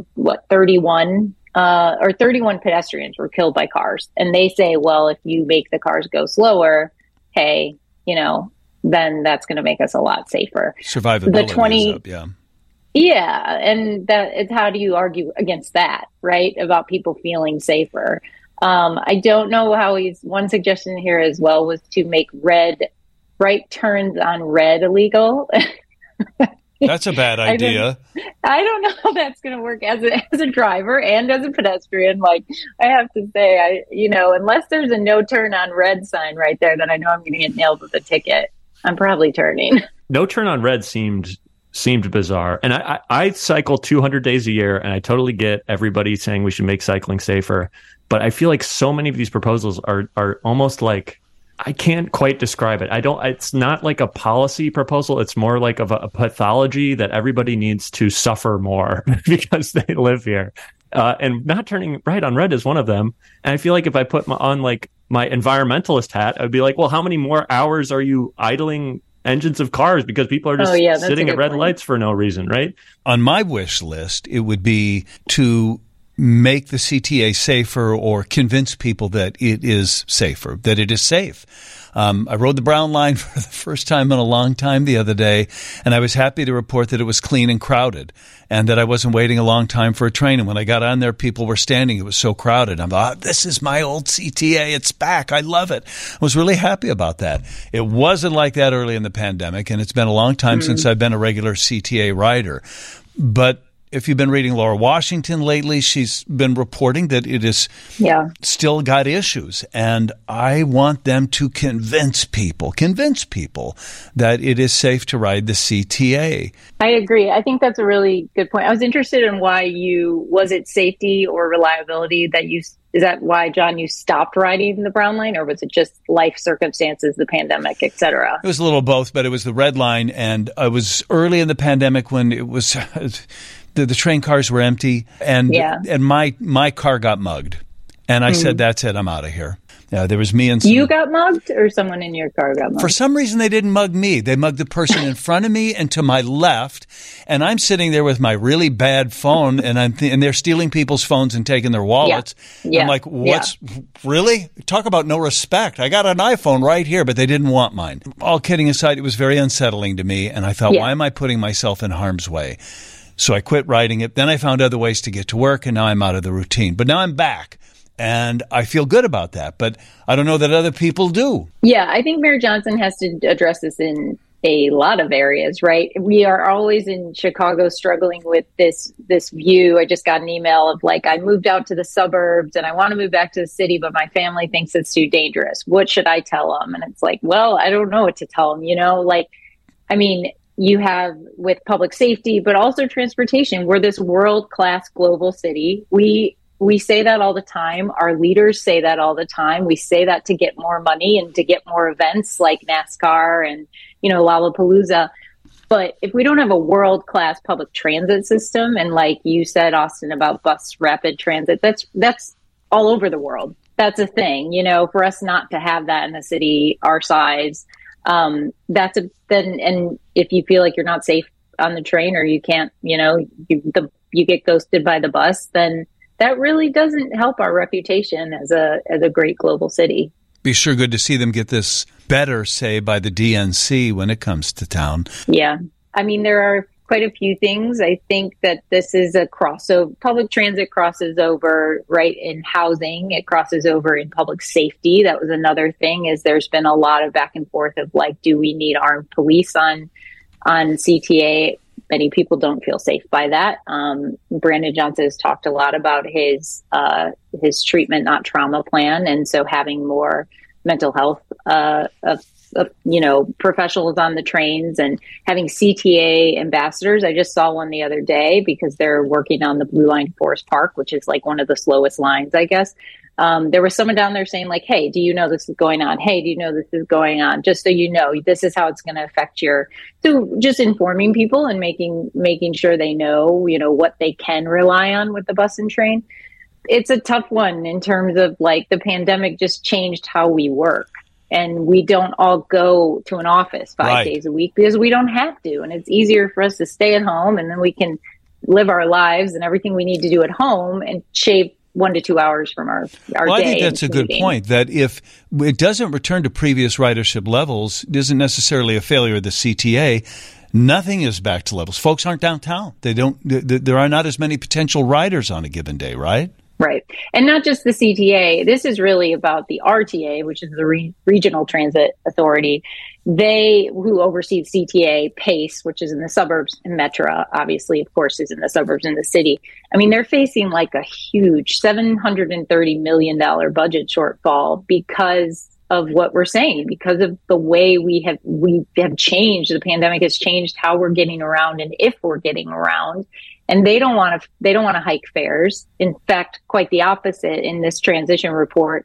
31 pedestrians were killed by cars. And they say, well, if you make the cars go slower, hey, then that's going to make us a lot safer. Survivability is up, yeah. Yeah, and it's how do you argue against that, right? About people feeling safer. I don't know how one suggestion here as well was to make right turns on red illegal. That's a bad idea. I don't know how that's going to work as a driver and as a pedestrian. Like, I have to say, unless there's a no turn on red sign right there, then I know I'm going to get nailed with a ticket. I'm probably turning. No turn on red seemed bizarre. And I cycle 200 days a year, and I totally get everybody saying we should make cycling safer. But I feel like so many of these proposals are almost like I can't quite describe it. It's not like a policy proposal. It's more like of a pathology that everybody needs to suffer more because they live here. And not turning right on red is one of them. And I feel like if I put on like my environmentalist hat, I'd be like, well, how many more hours are you idling engines of cars because people are just sitting at red lights for no reason, right? On my wish list, it would be to make the CTA safer or convince people that it is safer, that it is safe. I rode the Brown Line for the first time in a long time the other day, and I was happy to report that it was clean and crowded and that I wasn't waiting a long time for a train. And when I got on there, people were standing. It was so crowded. I'm like, this is my old CTA. It's back. I love it. I was really happy about that. It wasn't like that early in the pandemic, and it's been a long time since I've been a regular CTA rider. But if you've been reading Laura Washington lately, she's been reporting that it is still got issues. And I want them to convince people that it is safe to ride the CTA. I agree. I think that's a really good point. I was interested in was it safety or reliability is that why, John, you stopped riding the Brown Line, or was it just life circumstances, the pandemic, et cetera? It was a little both, but it was the Red Line. And I was early in the pandemic when it was... The train cars were empty, and my car got mugged. And I said, that's it, I'm out of here. There was me and You got mugged, or someone in your car got mugged? For some reason, they didn't mug me. They mugged the person in front of me and to my left. And I'm sitting there with my really bad phone, and they're stealing people's phones and taking their wallets. Yeah. I'm like, really? Talk about no respect. I got an iPhone right here, but they didn't want mine. All kidding aside, it was very unsettling to me. And I thought, why am I putting myself in harm's way? So I quit riding it. Then I found other ways to get to work, and now I'm out of the routine. But now I'm back, and I feel good about that. But I don't know that other people do. Yeah, I think Mayor Johnson has to address this in a lot of areas, right? We are always in Chicago struggling with this view. I just got an email of like, I moved out to the suburbs and I want to move back to the city, but my family thinks it's too dangerous. What should I tell them? And it's like, well, I don't know what to tell them, you have with public safety, but also transportation. We're this world-class global city. We say that all the time. Our leaders say that all the time. We say that to get more money and to get more events like NASCAR and, Lollapalooza. But if we don't have a world-class public transit system, and like you said, Austin, about bus rapid transit, that's all over the world. That's a thing, for us not to have that in a city our size. And if you feel like you're not safe on the train, or you can't, you get ghosted by the bus, then that really doesn't help our reputation as a great global city. Be sure good to see them get this better, say, by the DNC when it comes to town. Yeah. There are quite a few things. I think that this is a crossover. Public transit crosses over, right, in housing. It crosses over in public safety. That was another thing, is there's been a lot of back and forth of like, do we need armed police on CTA? Many people don't feel safe by that. Brandon Johnson has talked a lot about his treatment, not trauma plan. And so having more mental health professionals on the trains and having CTA ambassadors. I just saw one the other day because they're working on the Blue Line Forest Park, which is like one of the slowest lines, I guess. There was someone down there saying like, hey, do you know this is going on? Hey, do you know this is going on? Just so you know, this is how it's going to affect so just informing people and making sure they know, what they can rely on with the bus and train. It's a tough one in terms of like the pandemic just changed how we work. And we don't all go to an office 5 days a week because we don't have to. And it's easier for us to stay at home, and then we can live our lives and everything we need to do at home and shave 1 to 2 hours from our day. I think that's a good point, that if it doesn't return to previous ridership levels, it isn't necessarily a failure of the CTA. Nothing is back to levels. Folks aren't downtown. There are not as many potential riders on a given day, right? Right. And not just the CTA. This is really about the RTA, which is the Regional Transit Authority. Who oversees CTA, PACE, which is in the suburbs, and Metra, obviously, of course, is in the suburbs in the city. They're facing like a huge $730 million budget shortfall because of what we're saying, because of the way we have changed. The pandemic has changed how we're getting around and if we're getting around. And they don't want to hike fares. In fact, quite the opposite. In this transition report,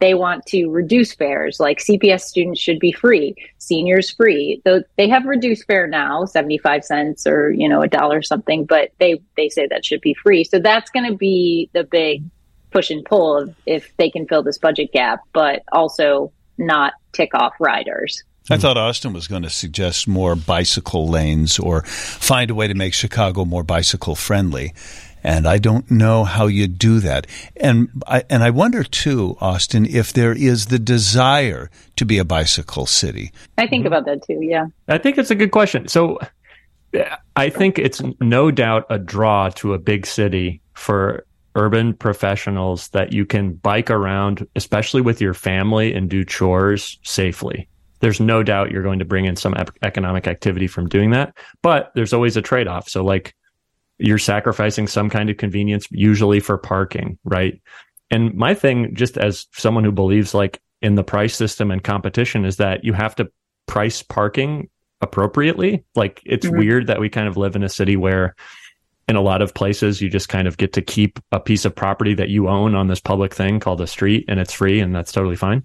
they want to reduce fares, like CPS students should be free, seniors free. Though they have reduced fare now, 75 cents or, $1 something, but they say that should be free. So that's going to be the big push and pull of if they can fill this budget gap, but also not tick off riders. I thought Austin was going to suggest more bicycle lanes or find a way to make Chicago more bicycle friendly. And I don't know how you do that. And I wonder, too, Austin, if there is the desire to be a bicycle city. I think about that, too, yeah. I think it's a good question. So I think it's no doubt a draw to a big city for urban professionals that you can bike around, especially with your family, and do chores safely. There's no doubt you're going to bring in some economic activity from doing that, but there's always a trade-off. So like you're sacrificing some kind of convenience, usually for parking, right? And my thing, just as someone who believes like in the price system and competition, is that you have to price parking appropriately. Like it's weird that we kind of live in a city where in a lot of places, you just kind of get to keep a piece of property that you own on this public thing called a street, and it's free, and that's totally fine.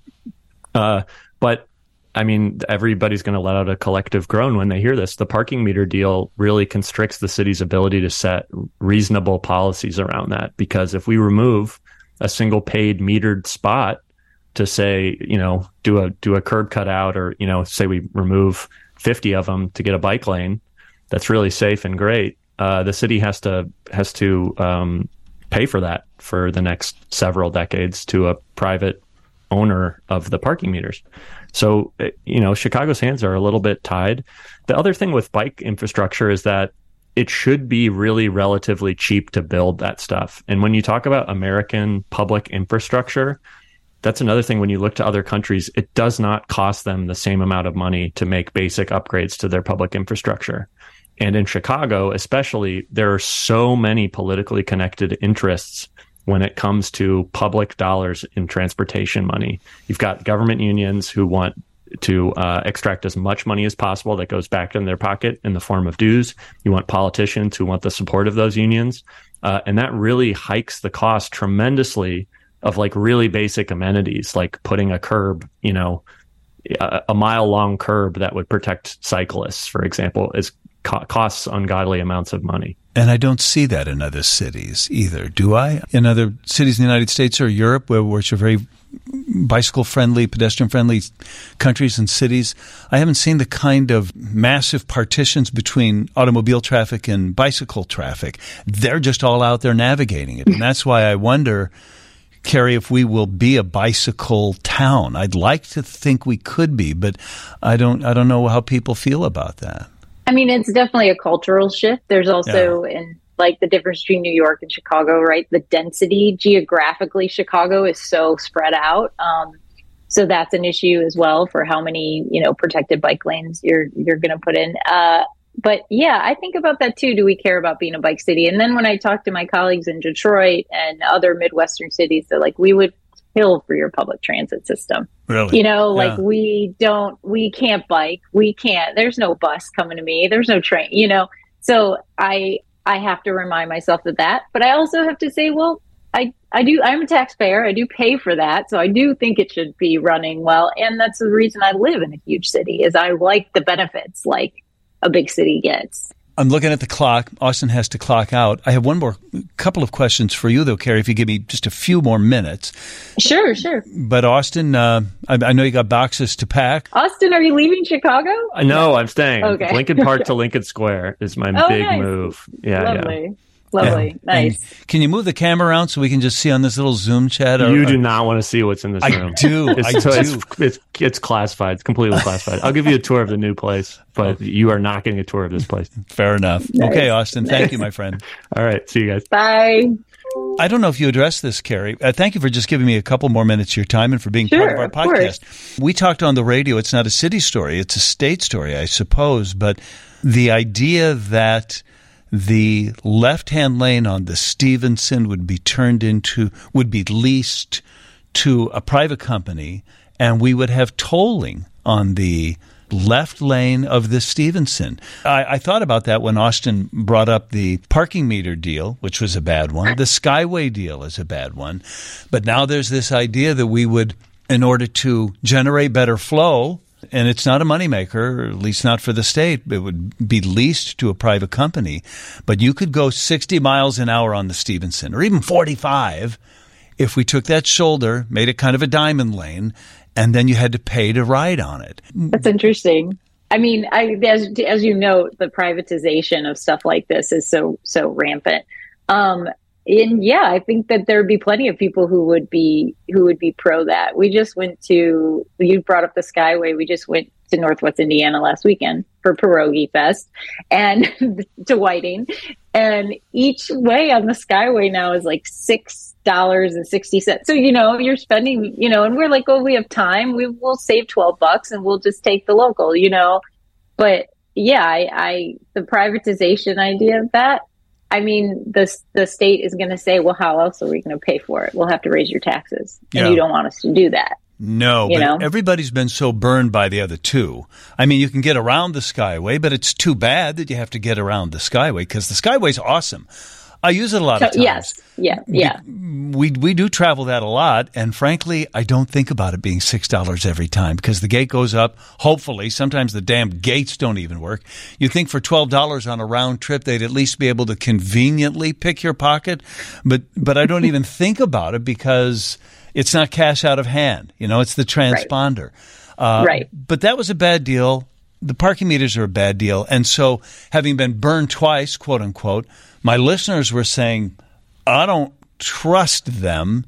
But I mean, everybody's going to let out a collective groan when they hear this. The parking meter deal really constricts the city's ability to set reasonable policies around that. Because if we remove a single paid metered spot to say, do a curb cutout, or, say we remove 50 of them to get a bike lane, that's really safe and great. The city has to pay for that for the next several decades to a private owner of the parking meters. So, Chicago's hands are a little bit tied. The other thing with bike infrastructure is that it should be really relatively cheap to build that stuff. And when you talk about American public infrastructure, that's another thing. When you look to other countries, it does not cost them the same amount of money to make basic upgrades to their public infrastructure. And in Chicago, especially, there are so many politically connected interests when it comes to public dollars in transportation money. You've got government unions who want to extract as much money as possible that goes back in their pocket in the form of dues. You want politicians who want the support of those unions. And that really hikes the cost tremendously of like really basic amenities, like putting a curb, a mile-long curb that would protect cyclists, for example, is costs ungodly amounts of money. And I don't see that in other cities either, do I? In other cities in the United States or Europe, which are very bicycle-friendly, pedestrian-friendly countries and cities, I haven't seen the kind of massive partitions between automobile traffic and bicycle traffic. They're just all out there navigating it. And that's why I wonder, Carrie, if we will be a bicycle town. I'd like to think we could be, but I don't know how people feel about that. I mean, it's definitely a cultural shift. There's also in like the difference between New York and Chicago, right? The density geographically, Chicago is so spread out. So that's an issue as well for how many, protected bike lanes you're going to put in. But yeah, I think about that too. Do we care about being a bike city? And then when I talk to my colleagues in Detroit and other Midwestern cities, they're like, we would kill for your public transit system. Really? We can't bike. We can't, there's no bus coming to me. There's no train, So I have to remind myself of that. But I also have to say, well, I'm a taxpayer. I do pay for that. So I do think it should be running well. And that's the reason I live in a huge city, is I like the benefits like a big city gets. I'm looking at the clock. Austin has to clock out. I have couple of questions for you, though, Carrie, if you give me just a few more minutes. Sure. But Austin, I know you got boxes to pack. Austin, are you leaving Chicago? No, I'm staying. Okay. Lincoln Park to Lincoln Square is my big move. Yeah, Lovely. Nice. And can you move the camera around so we can just see on this little Zoom chat? You do not want to see what's in this room. I do. It's classified. It's completely classified. I'll give you a tour of the new place, but you are not getting a tour of this place. Fair enough. Nice. Okay, Austin. Thank you, my friend. All right. See you guys. Bye. I don't know if you addressed this, Carrie. Thank you for just giving me a couple more minutes of your time and for being part of our podcast. We talked on the radio. It's not a city story. It's a state story, I suppose. But the idea that the left-hand lane on the Stevenson would be leased to a private company, and we would have tolling on the left lane of the Stevenson. I thought about that when Austin brought up the parking meter deal, which was a bad one. The Skyway deal is a bad one. But now there's this idea that we would in order to generate better flow. And it's not a moneymaker, or at least not for the state. It would be leased to a private company. But you could go 60 miles an hour on the Stevenson, or even 45, if we took that shoulder, made it kind of a diamond lane, and then you had to pay to ride on it. That's interesting. I mean, as you know, the privatization of stuff like this is so rampant. And yeah, I think that there'd be plenty of people who would be pro that. You brought up the Skyway. We just went to Northwest Indiana last weekend for Pierogi Fest and to Whiting. And each way on the Skyway now is like $6.60. So, you're spending, and we're like, oh, we have time. We'll save $12 and we'll just take the local, But yeah, the privatization idea of that, I mean, the state is going to say, well, how else are we going to pay for it? We'll have to raise your taxes. And you don't want us to do that. No, but everybody's been so burned by the other two. I mean, you can get around the Skyway, but it's too bad that you have to get around the Skyway because the Skyway's awesome. I use it a lot of times. Yeah. We do travel that a lot, and frankly, I don't think about it being $6 every time because the gate goes up. Hopefully, sometimes the damn gates don't even work. You think for $12 on a round trip, they'd at least be able to conveniently pick your pocket, but I don't even think about it because it's not cash out of hand. It's the transponder. Right. But that was a bad deal. The parking meters are a bad deal, and so having been burned twice, quote unquote. My listeners were saying, I don't trust them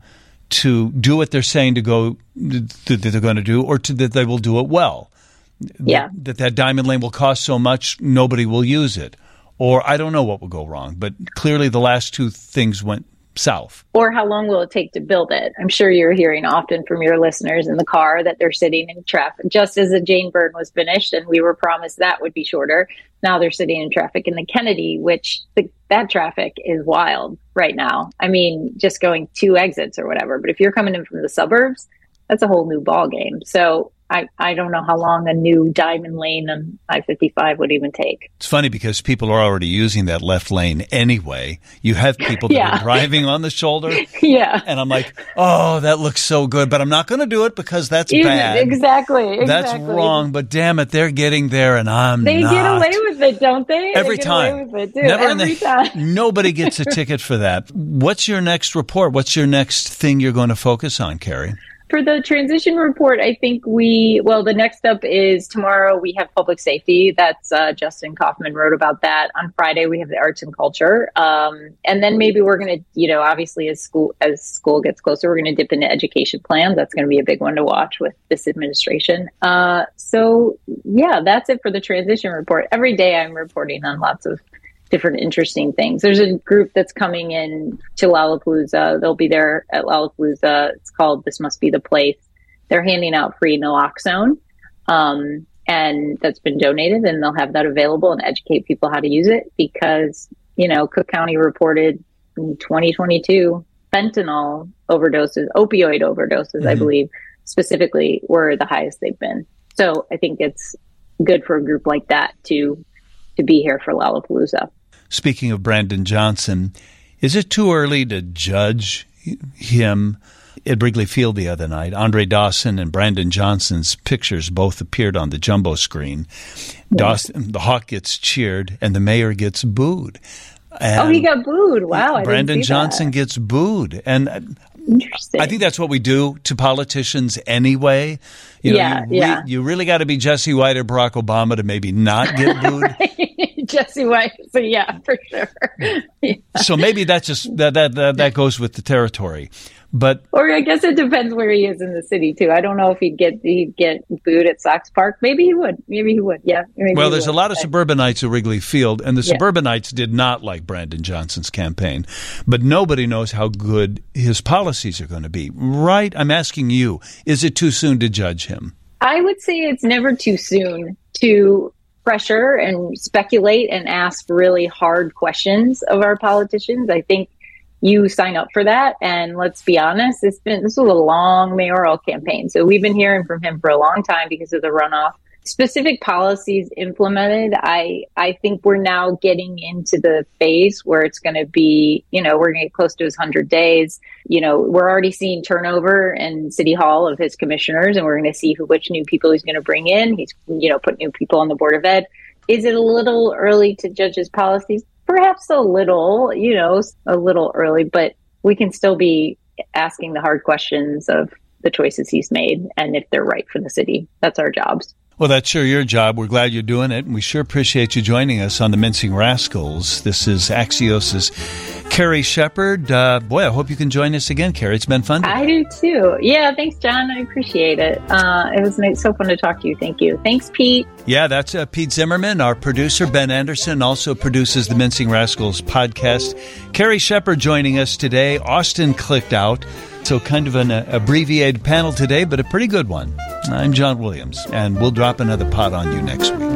to do what they're saying that they're going to do, or that they will do it well. Yeah. That diamond lane will cost so much, nobody will use it. Or I don't know what will go wrong. But clearly the last two things went south. Or how long will it take to build it? I'm sure you're hearing often from your listeners in the car that they're sitting in traffic. Just as the Jane Byrne was finished and we were promised that would be shorter, now they're sitting in traffic in the Kennedy, which that traffic is wild right now. I mean, just going 2 exits or whatever. But if you're coming in from the suburbs, that's a whole new ball game. So I don't know how long a new diamond lane on I-55 would even take. It's funny because people are already using that left lane anyway. You have people that are driving on the shoulder. Yeah. And I'm like, oh, that looks so good, but I'm not going to do it because that's bad. Exactly. That's wrong, but damn it, they're getting there and I'm not. They get away with it, don't they? Every time. Away with it too. Every time. Nobody gets a ticket for that. What's your next report? What's your next thing you're going to focus on, Carrie? For the transition report, I think the next up is tomorrow we have public safety. That's Justin Kaufman wrote about that. On Friday, we have the arts and culture. And then maybe we're going to, obviously as school gets closer, we're going to dip into education plans. That's going to be a big one to watch with this administration. So yeah, that's it for the transition report. Every day I'm reporting on lots of different interesting things. There's a group that's coming in to Lollapalooza. They'll be there at Lollapalooza. It's called This Must Be the Place. They're handing out free naloxone, and that's been donated, and they'll have that available and educate people how to use it because, Cook County reported in 2022 fentanyl overdoses, opioid overdoses, I believe, specifically were the highest they've been. So I think it's good for a group like that to be here for Lollapalooza. Speaking of Brandon Johnson, is it too early to judge him? At Wrigley Field the other night, Andre Dawson and Brandon Johnson's pictures both appeared on the jumbo screen. Dawson, the Hawk gets cheered and the mayor gets booed. And he got booed. Wow. Brandon Johnson gets booed. And interesting. I think that's what we do to politicians anyway. You really got to be Jesse White or Barack Obama to maybe not get booed. Jesse White. So yeah, for sure. Yeah. So maybe that's just that goes with the territory. Or I guess it depends where he is in the city too. I don't know if he'd get booed at Sox Park. Maybe he would. Yeah. There's a lot of suburbanites at Wrigley Field, and the suburbanites did not like Brandon Johnson's campaign. But nobody knows how good his policies are going to be. Right? I'm asking you, is it too soon to judge him? I would say it's never too soon to pressure and speculate and ask really hard questions of our politicians. I think you sign up for that. And let's be honest, this was a long mayoral campaign. So we've been hearing from him for a long time because of the runoff specific policies implemented, I think we're now getting into the phase where it's going to be, we're going to get close to his 100 days. We're already seeing turnover in City Hall of his commissioners, and we're going to see which new people he's going to bring in. He's, put new people on the Board of Ed. Is it a little early to judge his policies? Perhaps a little early, but we can still be asking the hard questions of the choices he's made and if they're right for the city. That's our jobs. Well, that's sure your job. We're glad you're doing it, and we sure appreciate you joining us on the Mincing Rascals. This is Axios' Carrie Shepard. Boy, I hope you can join us again, Carrie. It's been fun today. I do too. Yeah, thanks, John. I appreciate it. It was so fun to talk to you. Thank you. Thanks, Pete. Yeah, that's Pete Zimmerman. Our producer, Ben Anderson, also produces the Mincing Rascals podcast. Carrie Shepard joining us today. Austin clicked out. So kind of an abbreviated panel today, but a pretty good one. I'm John Williams, and we'll drop another pot on you next week.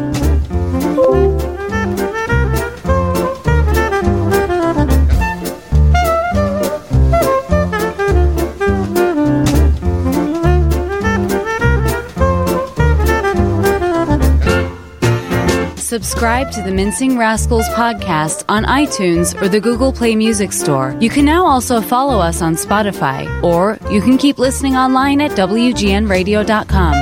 Subscribe to the Mincing Rascals podcast on iTunes or the Google Play Music Store. You can now also follow us on Spotify, or you can keep listening online at WGNradio.com.